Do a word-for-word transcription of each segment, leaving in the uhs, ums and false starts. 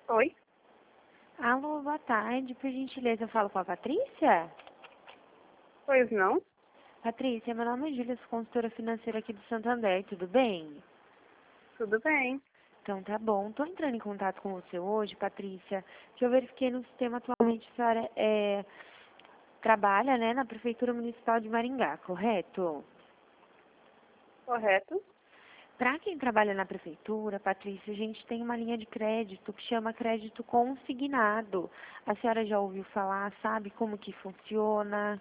Oi? Alô, boa tarde. Por gentileza, eu falo com a Patrícia? Pois não? Patrícia, meu nome é Júlia, sou consultora financeira aqui do Santander, tudo bem? Tudo bem. Então tá bom. Tô entrando em contato com você hoje, Patrícia, que eu verifiquei no sistema atualmente a senhora é, trabalha, né, na Prefeitura Municipal de Maringá, correto? Correto? Para quem trabalha na prefeitura, Patrícia, a gente tem uma linha de crédito que chama crédito consignado. A senhora já ouviu falar, sabe como que funciona?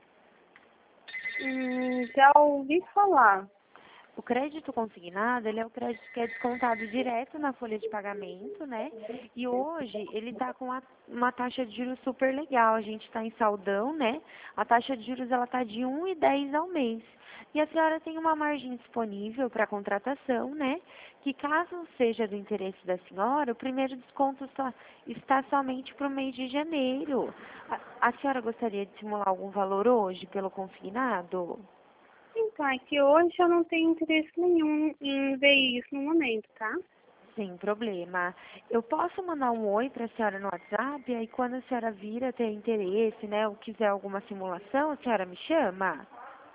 Hum, já ouvi falar. O crédito consignado, ele é o crédito que é descontado direto na folha de pagamento, né? E hoje ele está com a- uma taxa de juros super legal. A gente está em saldão, né? A taxa de juros ela está de um vírgula dez ao mês. E a senhora tem uma margem disponível para contratação, né? Que caso seja do interesse da senhora, o primeiro desconto só está somente para o mês de janeiro. A, a senhora gostaria de simular algum valor hoje pelo consignado? Então, é que hoje eu não tenho interesse nenhum em ver isso no momento, tá? Sem problema. Eu posso mandar um oi para a senhora no WhatsApp, aí quando a senhora vir ter interesse, né, ou quiser alguma simulação, a senhora me chama?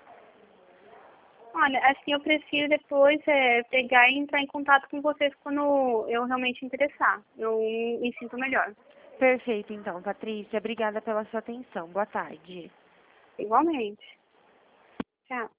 Olha, assim, eu prefiro depois é, pegar e entrar em contato com vocês quando eu realmente interessar. Eu me sinto melhor. Perfeito, então, Patrícia. Obrigada pela sua atenção. Boa tarde. Igualmente. Tchau.